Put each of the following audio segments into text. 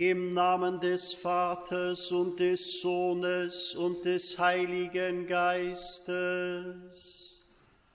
Im Namen des Vaters und des Sohnes und des Heiligen Geistes.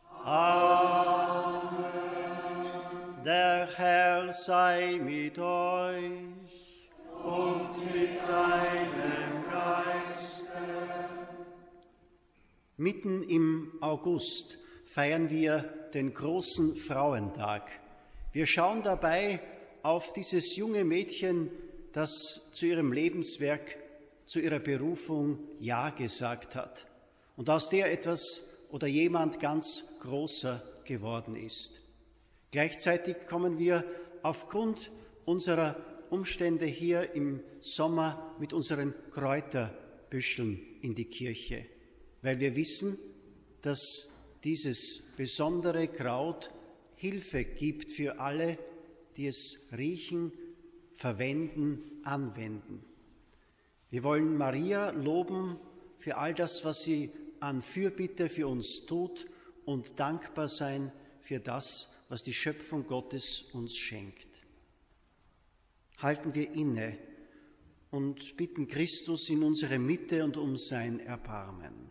Amen. Der Herr sei mit euch und mit deinem Geiste. Mitten im August feiern wir den großen Frauentag. Wir schauen dabei auf dieses junge Mädchen, das zu ihrem Lebenswerk, zu ihrer Berufung Ja gesagt hat und aus der etwas oder jemand ganz Großer geworden ist. Gleichzeitig kommen wir aufgrund unserer Umstände hier im Sommer mit unseren Kräuterbüscheln in die Kirche, weil wir wissen, dass dieses besondere Kraut Hilfe gibt für alle, die es riechen, verwenden, anwenden. Wir wollen Maria loben für all das, was sie an Fürbitte für uns tut und dankbar sein für das, was die Schöpfung Gottes uns schenkt. Halten wir inne und bitten Christus in unsere Mitte und um sein Erbarmen.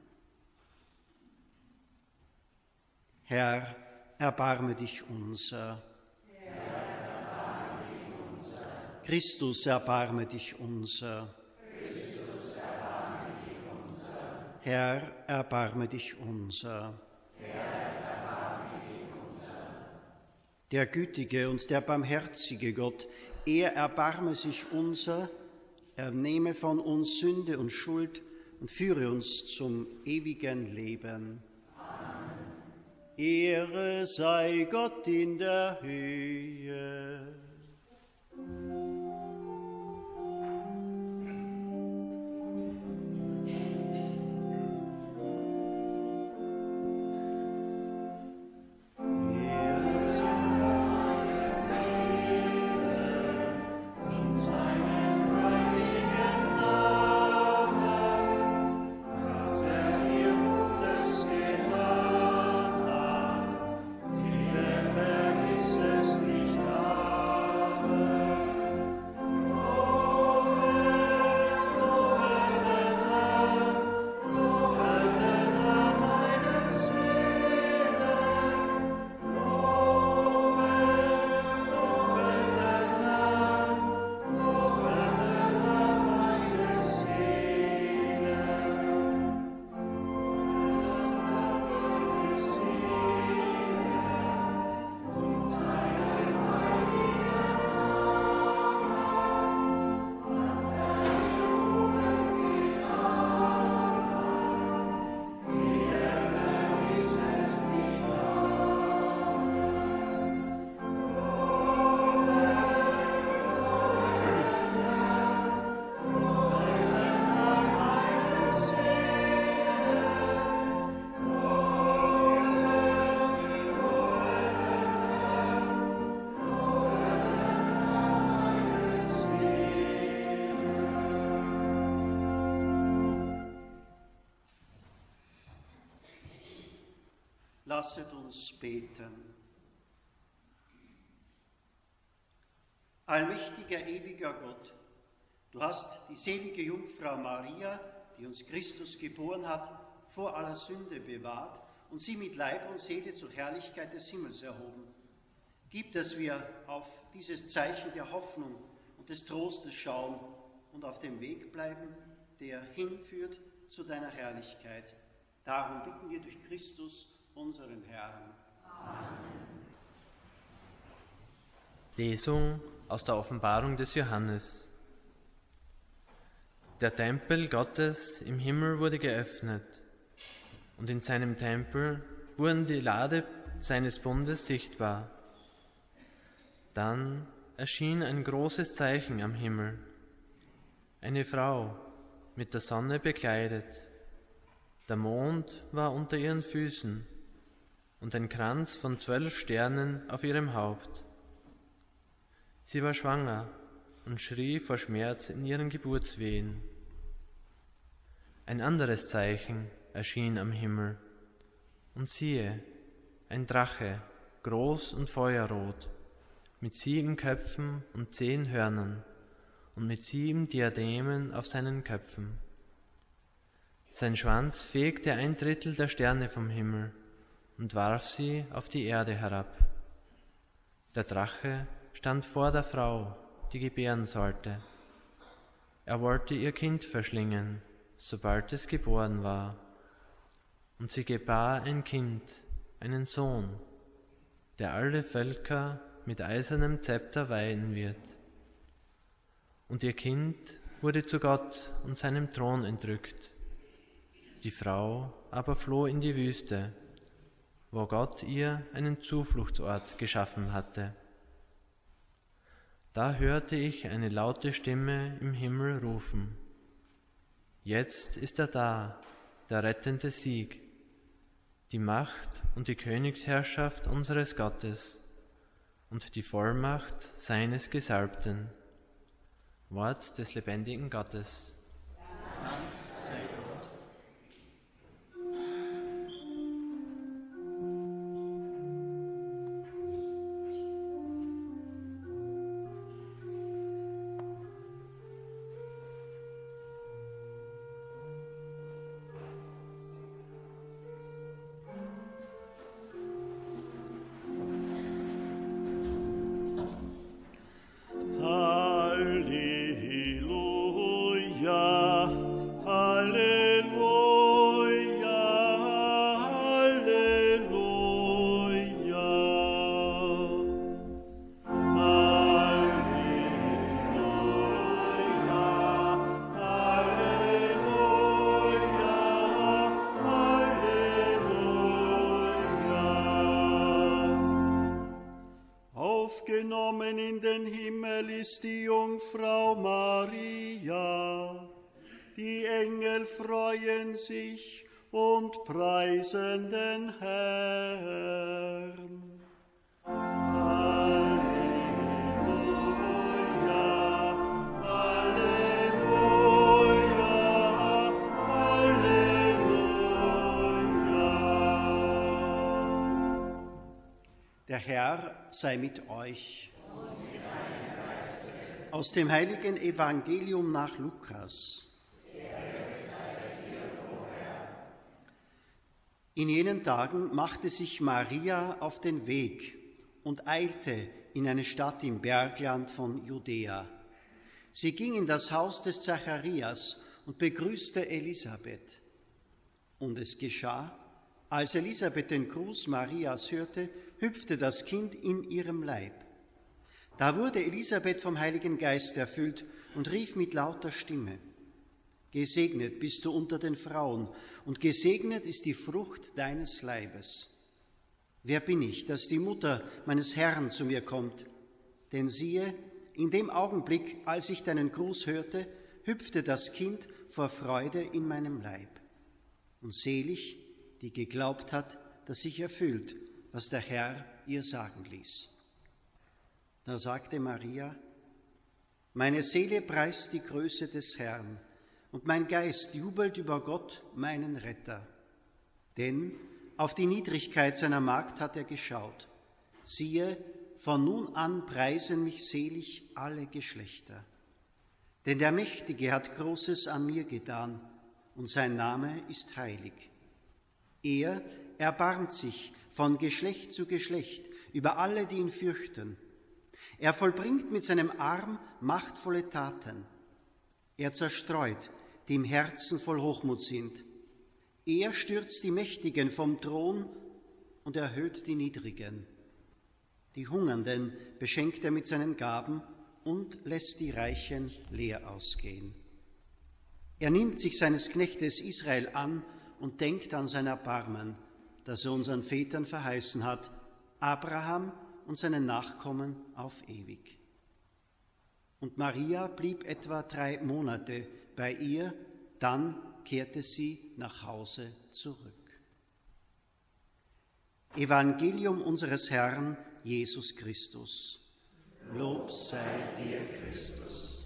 Herr, erbarme dich unser. Christus, erbarme dich unser. Christus, erbarme dich unser. Herr, erbarme dich unser. Herr, erbarme dich unser. Der gütige und der barmherzige Gott, er erbarme sich unser, er nehme von uns Sünde und Schuld und führe uns zum ewigen Leben. Amen. Ehre sei Gott in der Höhe. Lasset uns beten. Allmächtiger, ewiger Gott, du hast die selige Jungfrau Maria, die uns Christus geboren hat, vor aller Sünde bewahrt und sie mit Leib und Seele zur Herrlichkeit des Himmels erhoben. Gib, dass wir auf dieses Zeichen der Hoffnung und des Trostes schauen und auf dem Weg bleiben, der hinführt zu deiner Herrlichkeit. Darum bitten wir durch Christus, unseren Herrn. Amen. Lesung aus der Offenbarung des Johannes. Der Tempel Gottes im Himmel wurde geöffnet, und in seinem Tempel wurden die Lade seines Bundes sichtbar. Dann erschien ein großes Zeichen am Himmel, eine Frau mit der Sonne bekleidet. Der Mond war unter ihren Füßen und ein Kranz von 12 Sternen auf ihrem Haupt. Sie war schwanger und schrie vor Schmerz in ihren Geburtswehen. Ein anderes Zeichen erschien am Himmel, und siehe, ein Drache, groß und feuerrot, mit 7 Köpfen und 10 Hörnern, und mit 7 Diademen auf seinen Köpfen. Sein Schwanz fegte 1/3 der Sterne vom Himmel und warf sie auf die Erde herab. Der Drache stand vor der Frau, die gebären sollte. Er wollte ihr Kind verschlingen, sobald es geboren war. Und sie gebar ein Kind, einen Sohn, der alle Völker mit eisernem Zepter weiden wird. Und ihr Kind wurde zu Gott und seinem Thron entrückt. Die Frau aber floh in die Wüste, wo Gott ihr einen Zufluchtsort geschaffen hatte. Da hörte ich eine laute Stimme im Himmel rufen: Jetzt ist er da, der rettende Sieg, die Macht und die Königsherrschaft unseres Gottes und die Vollmacht seines Gesalbten. Wort des lebendigen Gottes. Dank sei Gott. Aufgenommen in den Himmel ist die Jungfrau Maria. Die Engel freuen sich und preisen den Herrn. Halleluja, Halleluja, Halleluja. Der Herr sei mit euch. Aus dem heiligen Evangelium nach Lukas. In jenen Tagen machte sich Maria auf den Weg und eilte in eine Stadt im Bergland von Judäa. Sie ging in das Haus des Zacharias und begrüßte Elisabeth. Und es geschah, als Elisabeth den Gruß Marias hörte, hüpfte das Kind in ihrem Leib. Da wurde Elisabeth vom Heiligen Geist erfüllt und rief mit lauter Stimme: Gesegnet bist du unter den Frauen, und gesegnet ist die Frucht deines Leibes. Wer bin ich, dass die Mutter meines Herrn zu mir kommt? Denn siehe, in dem Augenblick, als ich deinen Gruß hörte, hüpfte das Kind vor Freude in meinem Leib. Und selig, die geglaubt hat, dass sich erfüllt, was der Herr ihr sagen ließ. Da sagte Maria: Meine Seele preist die Größe des Herrn, und mein Geist jubelt über Gott, meinen Retter. Denn auf die Niedrigkeit seiner Magd hat er geschaut. Siehe, von nun an preisen mich selig alle Geschlechter. Denn der Mächtige hat Großes an mir getan, und sein Name ist heilig. Er erbarmt sich von Geschlecht zu Geschlecht über alle, die ihn fürchten. Er vollbringt mit seinem Arm machtvolle Taten. Er zerstreut, die im Herzen voll Hochmut sind. Er stürzt die Mächtigen vom Thron und erhöht die Niedrigen. Die Hungernden beschenkt er mit seinen Gaben und lässt die Reichen leer ausgehen. Er nimmt sich seines Knechtes Israel an und denkt an sein Erbarmen, das er unseren Vätern verheißen hat, Abraham und seinen Nachkommen auf ewig. Und Maria blieb etwa 3 Monate bei ihr, dann kehrte sie nach Hause zurück. Evangelium unseres Herrn Jesus Christus. Lob sei dir, Christus.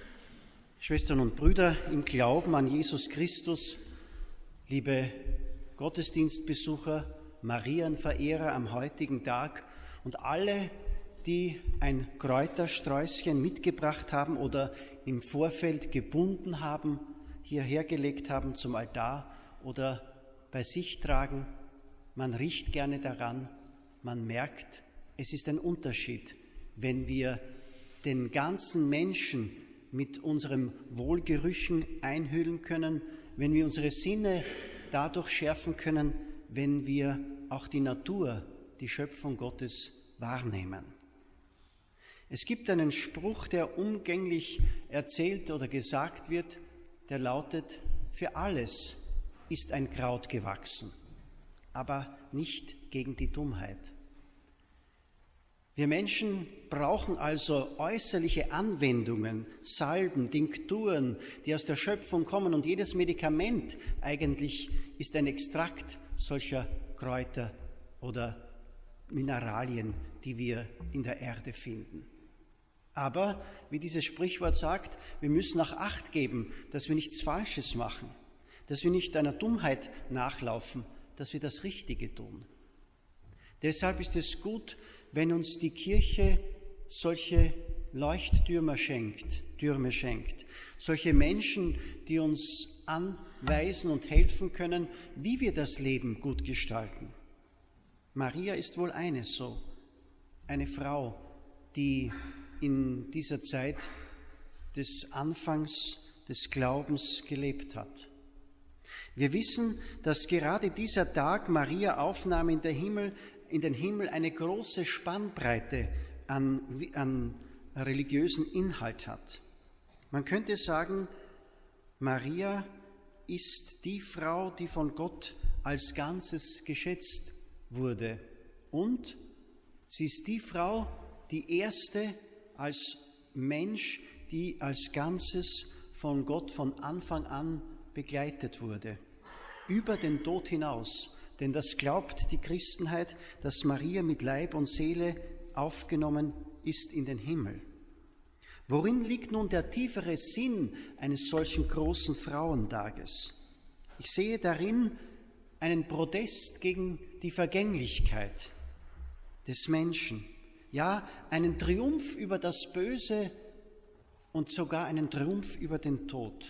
Schwestern und Brüder im Glauben an Jesus Christus, liebe Gottesdienstbesucher, Marienverehrer am heutigen Tag und alle, die ein Kräutersträußchen mitgebracht haben oder im Vorfeld gebunden haben, hierher gelegt haben zum Altar oder bei sich tragen. Man riecht gerne daran, man merkt, es ist ein Unterschied, wenn wir den ganzen Menschen mit unserem Wohlgerüchen einhüllen können, wenn wir unsere Sinne dadurch schärfen können, wenn wir auch die Natur, die Schöpfung Gottes wahrnehmen. Es gibt einen Spruch, der umgänglich erzählt oder gesagt wird, der lautet: Für alles ist ein Kraut gewachsen, aber nicht gegen die Dummheit. Wir Menschen brauchen also äußerliche Anwendungen, Salben, Tinkturen, die aus der Schöpfung kommen, und jedes Medikament eigentlich ist ein Extrakt solcher Kräuter oder Mineralien, die wir in der Erde finden. Aber, wie dieses Sprichwort sagt, wir müssen auch Acht geben, dass wir nichts Falsches machen, dass wir nicht einer Dummheit nachlaufen, dass wir das Richtige tun. Deshalb ist es gut, wenn uns die Kirche solche Leuchttürme schenkt, solche Menschen, die uns anweisen und helfen können, wie wir das Leben gut gestalten. Maria ist wohl eine Frau, die in dieser Zeit des Anfangs des Glaubens gelebt hat. Wir wissen, dass gerade dieser Tag Maria aufnahm in den Himmel eine große Spannbreite an religiösen Inhalt hat. Man könnte sagen, Maria ist die Frau, die von Gott als Ganzes geschätzt wurde, und sie ist die Frau, die erste als Mensch, die als Ganzes von Gott von Anfang an begleitet wurde, über den Tod hinaus. Denn das glaubt die Christenheit, dass Maria mit Leib und Seele aufgenommen ist in den Himmel. Worin liegt nun der tiefere Sinn eines solchen großen Frauentages? Ich sehe darin einen Protest gegen die Vergänglichkeit des Menschen, ja, einen Triumph über das Böse und sogar einen Triumph über den Tod.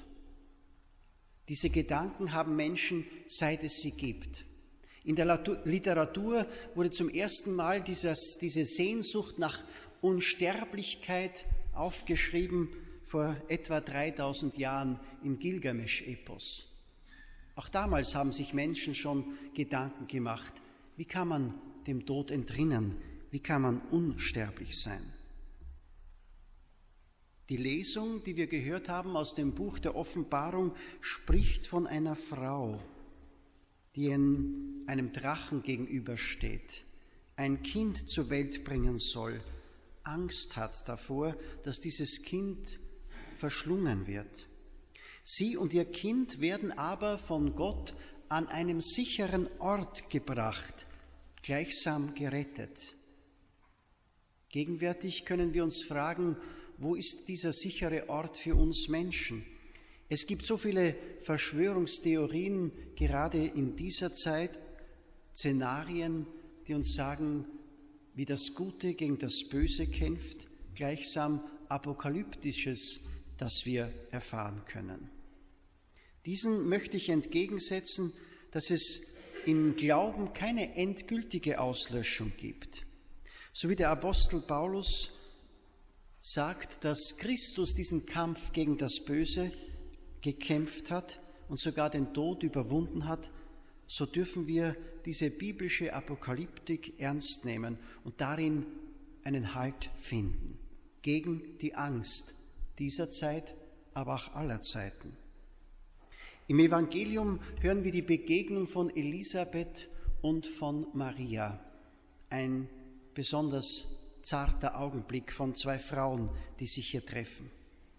Diese Gedanken haben Menschen, seit es sie gibt. In der Literatur wurde zum ersten Mal diese Sehnsucht nach Unsterblichkeit aufgeschrieben vor etwa 3000 Jahren im Gilgamesch-Epos. Auch damals haben sich Menschen schon Gedanken gemacht, wie kann man dem Tod entrinnen, wie kann man unsterblich sein. Die Lesung, die wir gehört haben aus dem Buch der Offenbarung, spricht von einer Frau, die einem Drachen gegenübersteht, ein Kind zur Welt bringen soll, Angst hat davor, dass dieses Kind verschlungen wird. Sie und ihr Kind werden aber von Gott an einem sicheren Ort gebracht, gleichsam gerettet. Gegenwärtig können wir uns fragen, wo ist dieser sichere Ort für uns Menschen? Es gibt so viele Verschwörungstheorien, gerade in dieser Zeit, Szenarien, die uns sagen, wie das Gute gegen das Böse kämpft, gleichsam Apokalyptisches, das wir erfahren können. Diesen möchte ich entgegensetzen, dass es im Glauben keine endgültige Auslöschung gibt. So wie der Apostel Paulus sagt, dass Christus diesen Kampf gegen das Böse gekämpft hat und sogar den Tod überwunden hat, so dürfen wir diese biblische Apokalyptik ernst nehmen und darin einen Halt finden, gegen die Angst dieser Zeit, aber auch aller Zeiten. Im Evangelium hören wir die Begegnung von Elisabeth und von Maria, ein besonders zarter Augenblick von zwei Frauen, die sich hier treffen.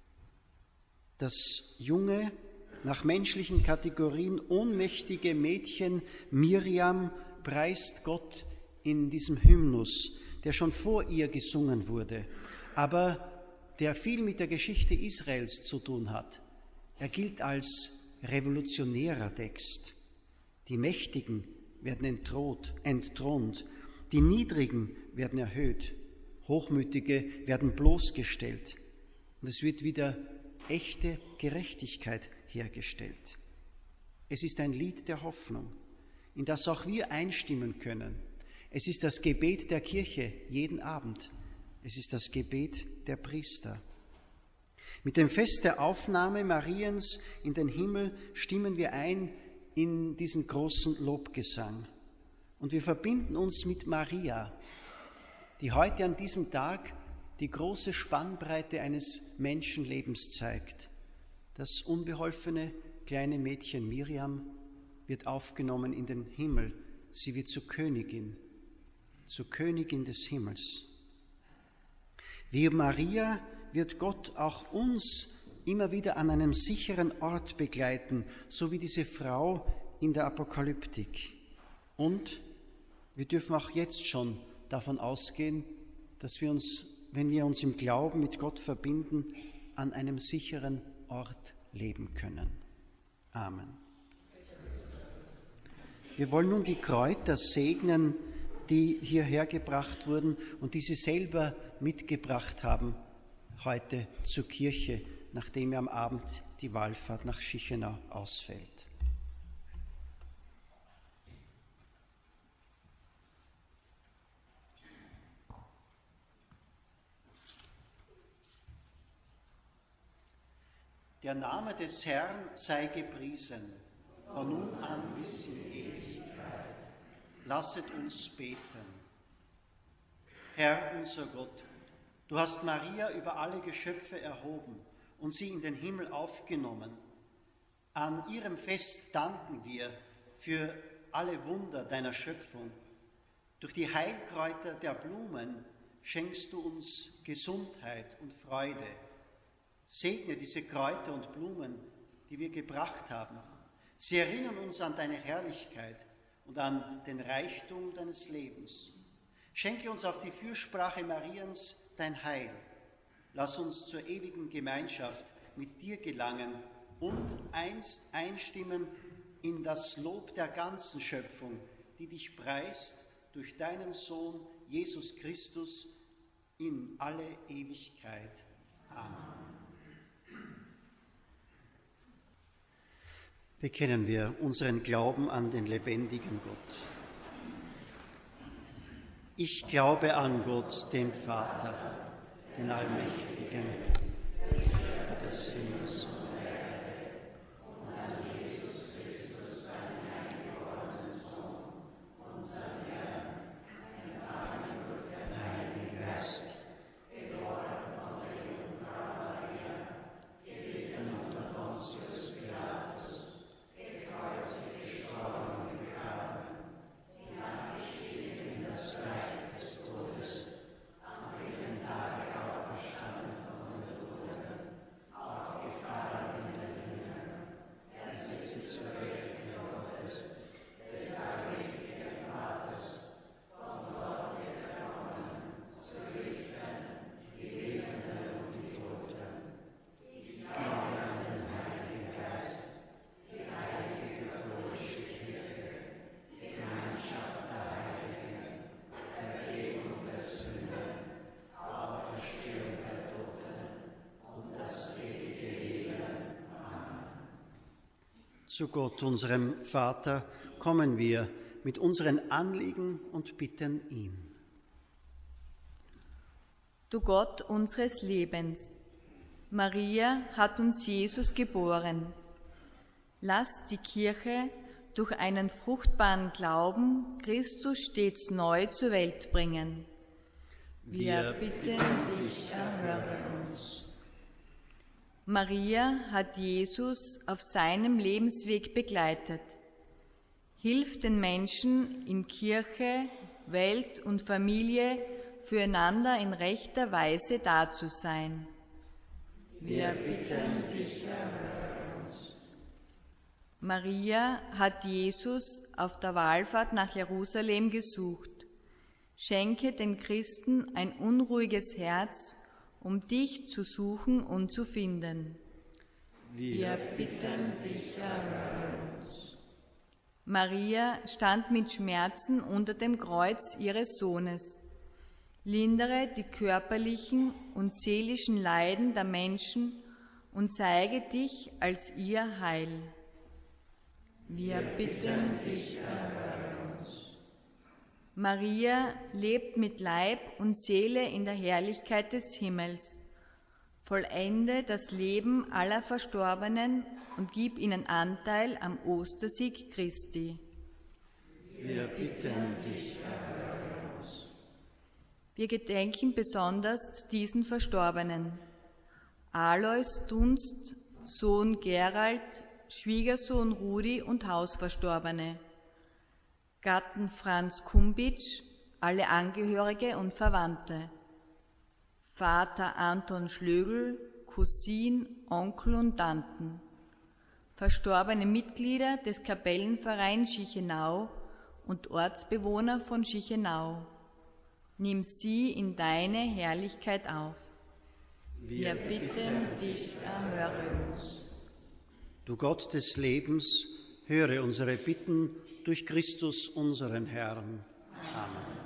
Das junge, nach menschlichen Kategorien ohnmächtige Mädchen Miriam preist Gott in diesem Hymnus, der schon vor ihr gesungen wurde, aber der viel mit der Geschichte Israels zu tun hat. Er gilt als revolutionärer Text. Die Mächtigen werden entthront, die Niedrigen werden erhöht, Hochmütige werden bloßgestellt und es wird wieder echte Gerechtigkeit hergestellt. Es ist ein Lied der Hoffnung, in das auch wir einstimmen können. Es ist das Gebet der Kirche jeden Abend. Es ist das Gebet der Priester. Mit dem Fest der Aufnahme Mariens in den Himmel stimmen wir ein in diesen großen Lobgesang. Und wir verbinden uns mit Maria, die heute an diesem Tag die große Spannbreite eines Menschenlebens zeigt. Das unbeholfene kleine Mädchen Miriam wird aufgenommen in den Himmel. Sie wird zur Königin des Himmels. Wie Maria wird Gott auch uns immer wieder an einem sicheren Ort begleiten, so wie diese Frau in der Apokalyptik. Und wir dürfen auch jetzt schon davon ausgehen, dass wir uns, wenn wir uns im Glauben mit Gott verbinden, an einem sicheren Ort leben können. Amen. Wir wollen nun die Kräuter segnen, die hierher gebracht wurden und die Sie selber mitgebracht haben heute zur Kirche, nachdem am Abend die Wallfahrt nach Schichenau ausfällt. Der Name des Herrn sei gepriesen, von nun an bis in Ewigkeit. Lasset uns beten. Herr unser Gott, du hast Maria über alle Geschöpfe erhoben und sie in den Himmel aufgenommen. An ihrem Fest danken wir für alle Wunder deiner Schöpfung. Durch die Heilkräuter der Blumen schenkst du uns Gesundheit und Freude. Segne diese Kräuter und Blumen, die wir gebracht haben. Sie erinnern uns an deine Herrlichkeit und an den Reichtum deines Lebens. Schenke uns auf die Fürsprache Mariens dein Heil. Lass uns zur ewigen Gemeinschaft mit dir gelangen und einst einstimmen in das Lob der ganzen Schöpfung, die dich preist durch deinen Sohn Jesus Christus in alle Ewigkeit. Amen. Bekennen wir unseren Glauben an den lebendigen Gott. Ich glaube an Gott, den Vater, den Allmächtigen, Schöpfer des Himmels und der Erde, und an Jesus Christus, seinen eingeborenen Sohn, unseren Herrn, empfangen durch den Heiligen Geist, geboren von der Jungfrau Maria, gelitten unter Pontius Pilatus, gekreuzigt, gestorben und begraben, hinabgestiegen in das Reich des Todes, am dritten Tage auferstanden von den Toten, aufgefahren in den Himmel, er sitzt zur Rechten Gottes, des allmächtigen Vaters, von dort wird er kommen, zu richten die Lebenden und die Toten. Ich glaube an den Heiligen Geist, die heilige katholische Kirche, die Gemeinschaft der Heiligen, Vergebung der Sünden, Auferstehung der Toten und das ewige Leben. Amen. Zu Gott, unserem Vater, kommen wir mit unseren Anliegen und bitten ihn. Du Gott unseres Lebens, Maria hat uns Jesus geboren. Lass die Kirche durch einen fruchtbaren Glauben Christus stets neu zur Welt bringen. Wir bitten dich, erhöre uns. Maria hat Jesus auf seinem Lebensweg begleitet. Hilf den Menschen in Kirche, Welt und Familie füreinander in rechter Weise da zu sein. Wir bitten dich, erhöre uns. Maria hat Jesus auf der Wallfahrt nach Jerusalem gesucht. Schenke den Christen ein unruhiges Herz, um dich zu suchen und zu finden. Wir bitten dich, erhöre uns. Maria stand mit Schmerzen unter dem Kreuz ihres Sohnes. Lindere die körperlichen und seelischen Leiden der Menschen und zeige dich als ihr Heil. Wir bitten dich, erhöre uns. Maria lebt mit Leib und Seele in der Herrlichkeit des Himmels. Vollende das Leben aller Verstorbenen und gib ihnen Anteil am Ostersieg Christi. Wir bitten dich, erhöre uns. Wir gedenken besonders diesen Verstorbenen: Alois Dunst, Sohn Gerald, Schwiegersohn Rudi und Hausverstorbene, Gatten Franz Kumbitsch, alle Angehörige und Verwandte, Vater Anton Schlögl, Cousin, Onkel und Tanten, verstorbene Mitglieder des Kapellenvereins Schichenau und Ortsbewohner von Schichenau. Nimm sie in deine Herrlichkeit auf. Wir bitten dich, erhöre uns. Du Gott des Lebens, höre unsere Bitten durch Christus unseren Herrn. Amen.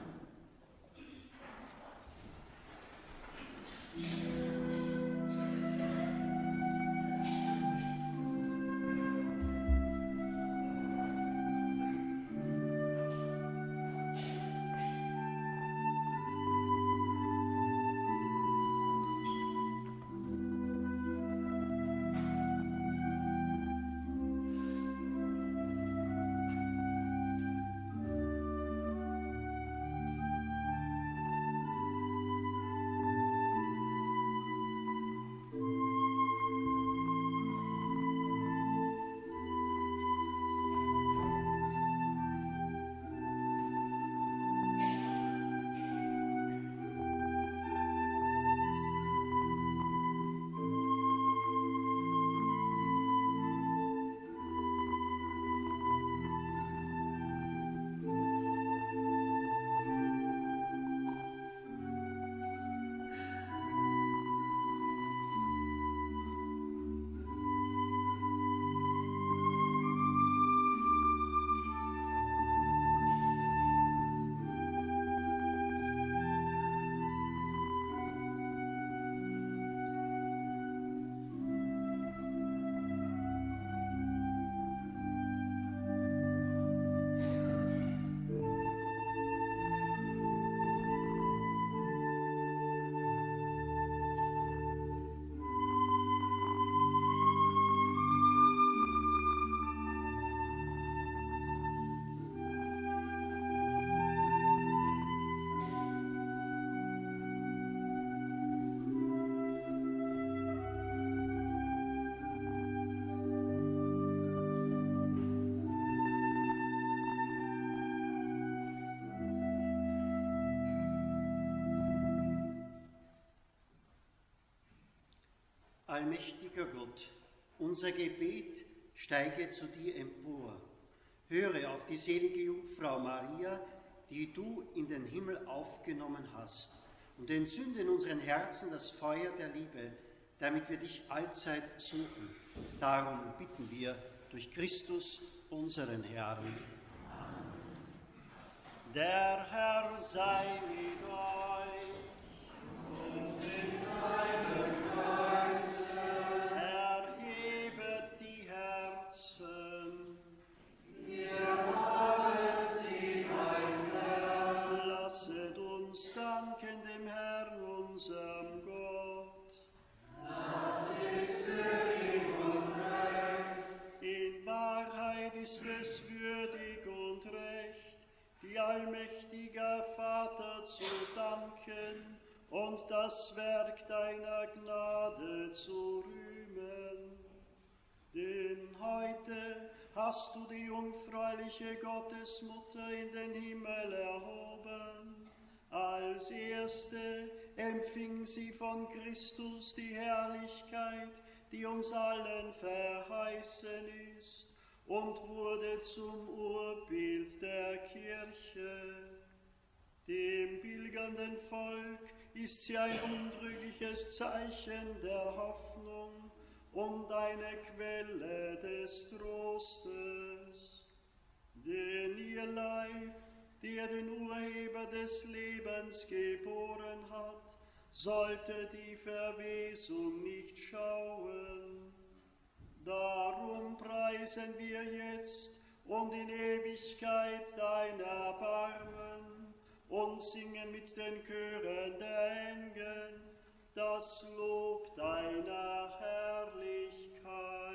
Allmächtiger Gott, unser Gebet steige zu dir empor. Höre auf die selige Jungfrau Maria, die du in den Himmel aufgenommen hast, und entzünde in unseren Herzen das Feuer der Liebe, damit wir dich allzeit suchen. Darum bitten wir durch Christus, unseren Herrn. Der Herr sei mit euch. Und mit deinem Geiste. Erhebet die Herzen. Wir wollen sie beim Herrn. Lasset uns danken dem Herrn, unserem Gott. Das ist würdig und recht. In Wahrheit ist es würdig und recht, dir, allmächtiger Vater, zu danken und das Werk deiner Gnade zu rühmen. Denn heute hast du die jungfräuliche Gottesmutter in den Himmel erhoben. Als erste empfing sie von Christus die Herrlichkeit, die uns allen verheißen ist, und wurde zum Urbild der Kirche. Dem pilgernden Volk ist sie ein untrügliches Zeichen der Hoffnung und eine Quelle des Trostes. der den Urheber des Lebens geboren hat, sollte die Verwesung nicht schauen. Darum preisen wir jetzt und in Ewigkeit dein Erbarmen und singen mit den Chören der Engel das Lob deiner Herrlichkeit.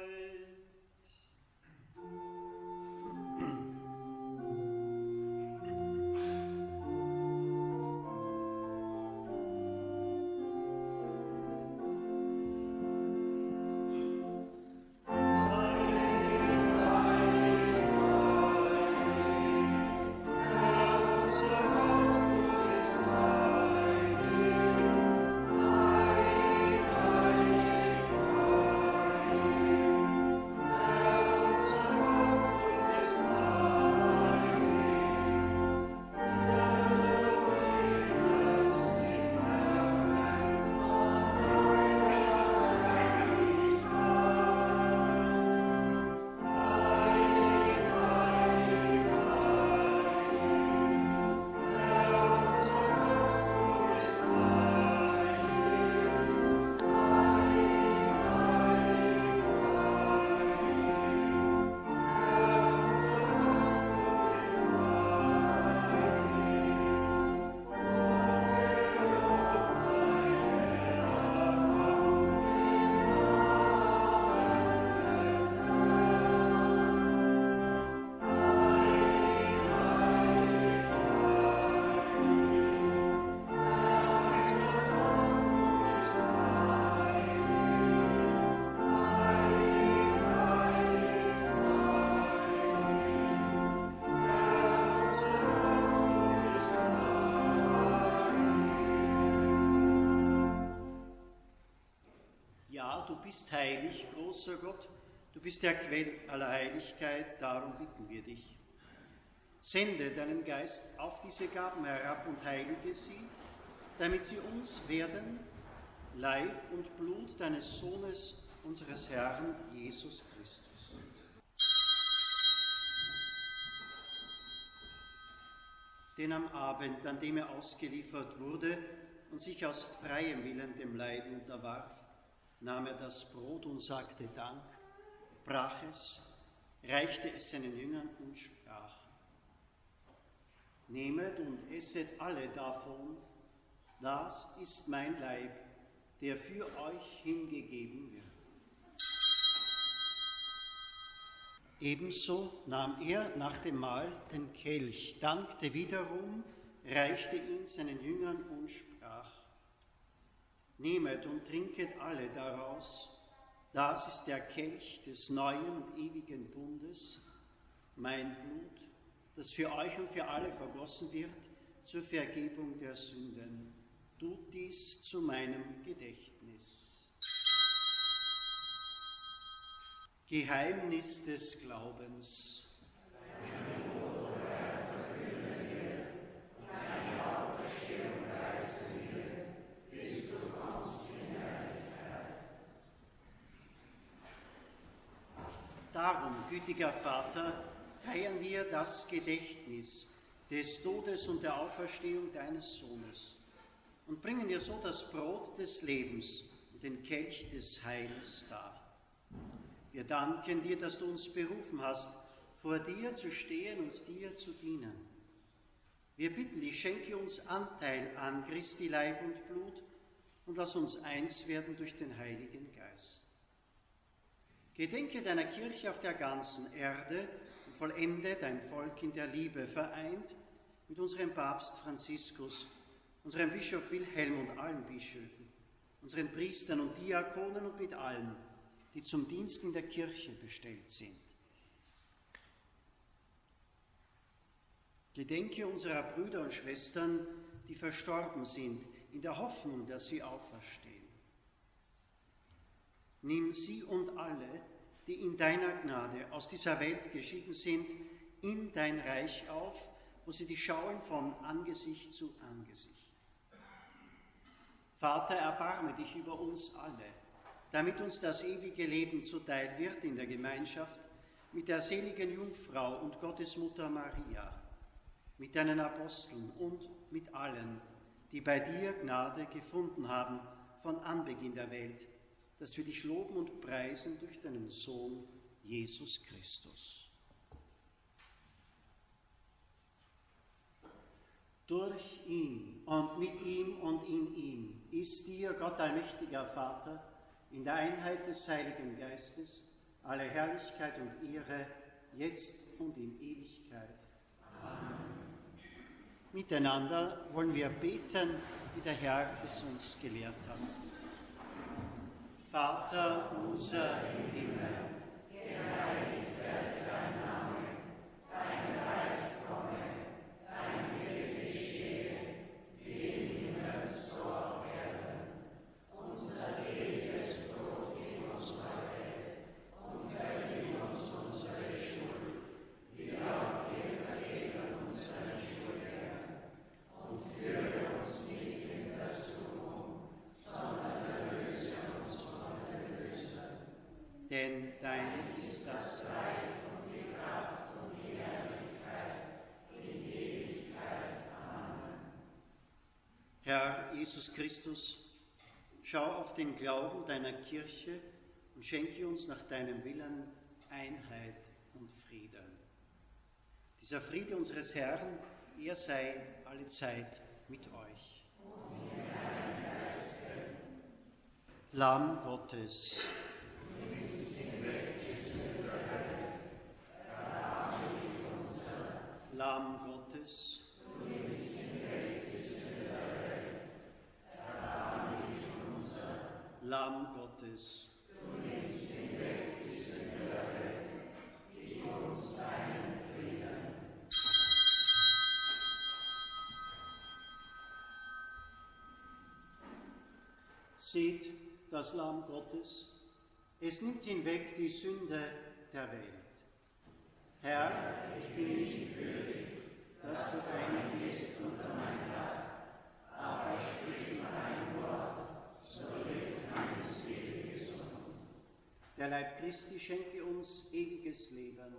Du bist heilig, großer Gott, du bist der Quell aller Heiligkeit, darum bitten wir dich. Sende deinen Geist auf diese Gaben herab und heilige sie, damit sie uns werden, Leib und Blut deines Sohnes, unseres Herrn Jesus Christus. Denn am Abend, an dem er ausgeliefert wurde und sich aus freiem Willen dem Leiden unterwarf, nahm er das Brot und sagte Dank, brach es, reichte es seinen Jüngern und sprach: Nehmet und esset alle davon, das ist mein Leib, der für euch hingegeben wird. Ebenso nahm er nach dem Mahl den Kelch, dankte wiederum, reichte ihn seinen Jüngern und sprach: Nehmet und trinket alle daraus, das ist der Kelch des neuen und ewigen Bundes, mein Blut, das für euch und für alle vergossen wird zur Vergebung der Sünden. Tut dies zu meinem Gedächtnis. Geheimnis des Glaubens. Darum, gütiger Vater, feiern wir das Gedächtnis des Todes und der Auferstehung deines Sohnes und bringen dir so das Brot des Lebens und den Kelch des Heils dar. Wir danken dir, dass du uns berufen hast, vor dir zu stehen und dir zu dienen. Wir bitten dich, schenke uns Anteil an Christi Leib und Blut und lass uns eins werden durch den Heiligen Geist. Gedenke deiner Kirche auf der ganzen Erde und vollende dein Volk in der Liebe, vereint mit unserem Papst Franziskus, unserem Bischof Wilhelm und allen Bischöfen, unseren Priestern und Diakonen und mit allen, die zum Dienst in der Kirche bestellt sind. Gedenke unserer Brüder und Schwestern, die verstorben sind, in der Hoffnung, dass sie auferstehen. Nimm sie und alle, die in deiner Gnade aus dieser Welt geschieden sind, in dein Reich auf, wo sie dich schauen von Angesicht zu Angesicht. Vater, erbarme dich über uns alle, damit uns das ewige Leben zuteil wird in der Gemeinschaft mit der seligen Jungfrau und Gottesmutter Maria, mit deinen Aposteln und mit allen, die bei dir Gnade gefunden haben von Anbeginn der Welt, dass wir dich loben und preisen durch deinen Sohn Jesus Christus. Durch ihn und mit ihm und in ihm ist dir, Gott allmächtiger Vater, in der Einheit des Heiligen Geistes alle Herrlichkeit und Ehre, jetzt und in Ewigkeit. Amen. Miteinander wollen wir beten, wie der Herr es uns gelehrt hat. Vater unser im Himmel, geheiligt werde dein Name, dein Reich komme, dein Wille geschehe, wie im Himmel so auf Erden. Unser tägliches Brot gib uns heute und vergib uns unsere Schuld, wie auch wir vergeben unseren Schuldigern. Und führe uns nicht in Versuchung, sondern erlöse uns von dem Bösen. denn dein ist das Reich und die Kraft und die Herrlichkeit in Ewigkeit. Amen. Herr Jesus Christus, schau auf den Glauben deiner Kirche und schenke uns nach deinem Willen Einheit und Frieden. Dieser Friede unseres Herrn, er sei alle Zeit mit euch. Lamm Gottes. Lamm Gottes. Lamm Gottes. Seht das Lamm Gottes, es nimmt hinweg die Sünde der Welt. Herr, ich bin nicht würdig, dass du eingehst unter mein Dach, aber sprich nur ein Wort, so wird meine Seele gesund. Der Leib Christi schenke uns ewiges Leben.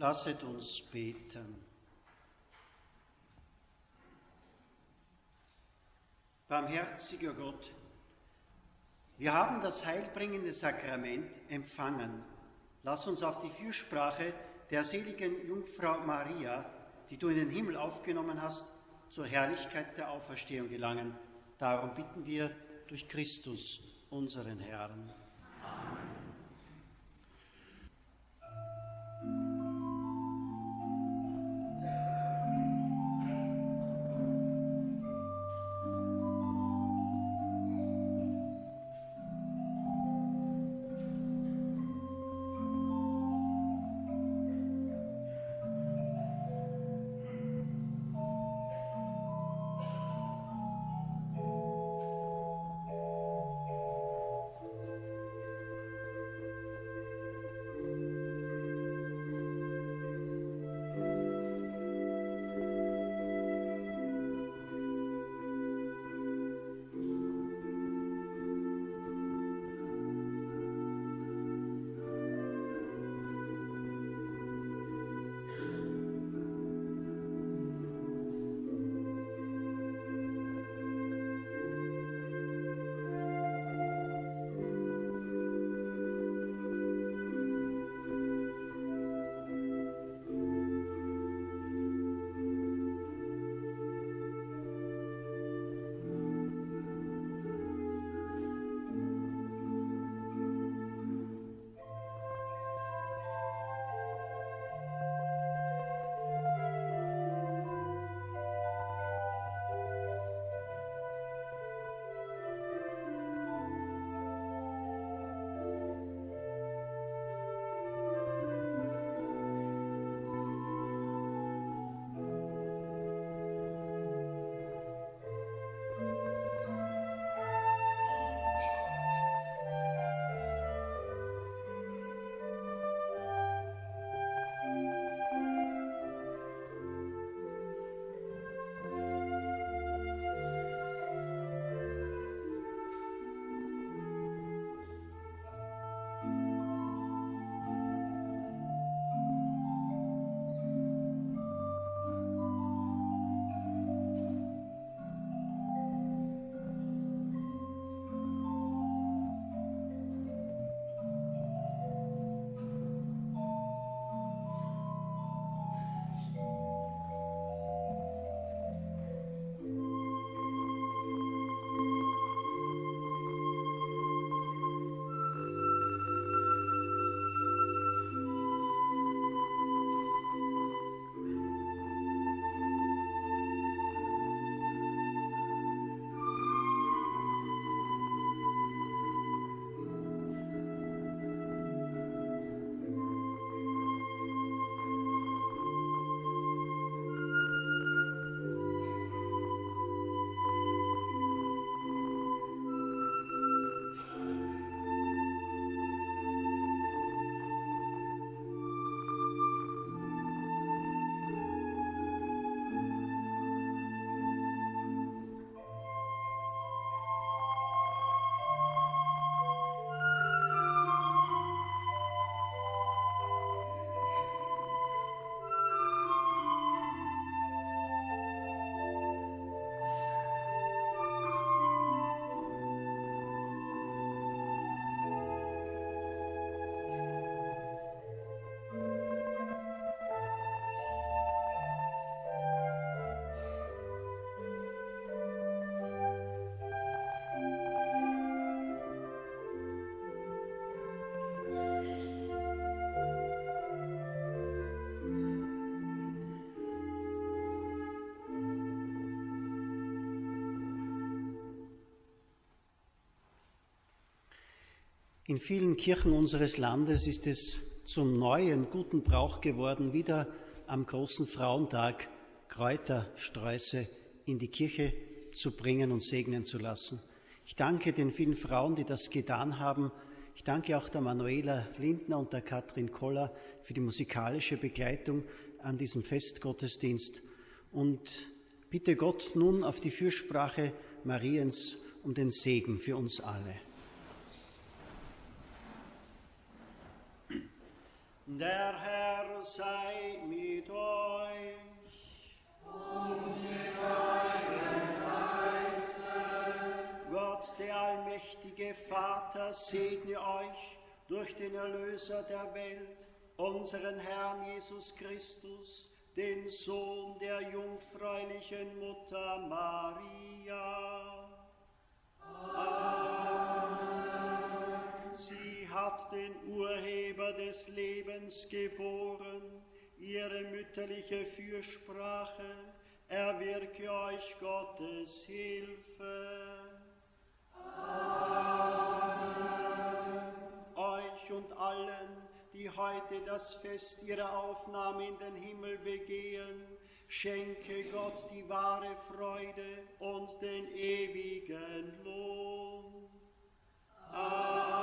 Lasset uns beten. Barmherziger Gott, wir haben das heilbringende Sakrament empfangen. Lass uns auf die Fürsprache der seligen Jungfrau Maria, die du in den Himmel aufgenommen hast, zur Herrlichkeit der Auferstehung gelangen. Darum bitten wir durch Christus, unseren Herrn. Amen. In vielen Kirchen unseres Landes ist es zum neuen, guten Brauch geworden, wieder am großen Frauentag Kräutersträuße in die Kirche zu bringen und segnen zu lassen. Ich danke den vielen Frauen, die das getan haben. Ich danke auch der Manuela Lindner und der Katrin Koller für die musikalische Begleitung an diesem Festgottesdienst und bitte Gott nun auf die Fürsprache Mariens um den Segen für uns alle. Der Herr sei mit euch. Und mit deinem Geiste. Gott, der allmächtige Vater, segne euch durch den Erlöser der Welt, unseren Herrn Jesus Christus, den Sohn der jungfräulichen Mutter Maria. Amen. Sie hat den Urheber des Lebens geboren, ihre mütterliche Fürsprache erwirke euch Gottes Hilfe. Amen. Euch und allen, die heute das Fest ihrer Aufnahme in den Himmel begehen, schenke Gott die wahre Freude und den ewigen Lohn. Amen.